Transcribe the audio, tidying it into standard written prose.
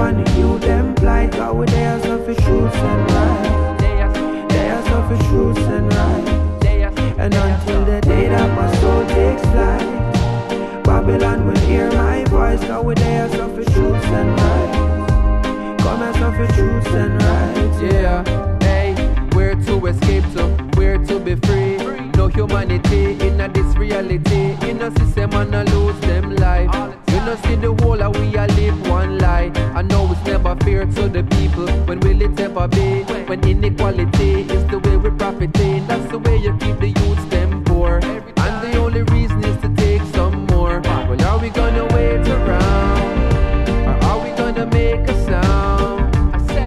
upon the youth them plight. Cause we there suffer truths and right. There suffer truths and right. And until the day that my soul takes flight, Babylon will hear my voice. Cause we there suffer truths and right. Come and suffer truths and right. Yeah, hey, where to escape to, where to be free. No humanity in a this reality. In a system and a lose them life. You know see the whole of we a live one lie. I know it's never fair to the people. When will it ever be? When inequality is the way we profiting. That's the way you keep the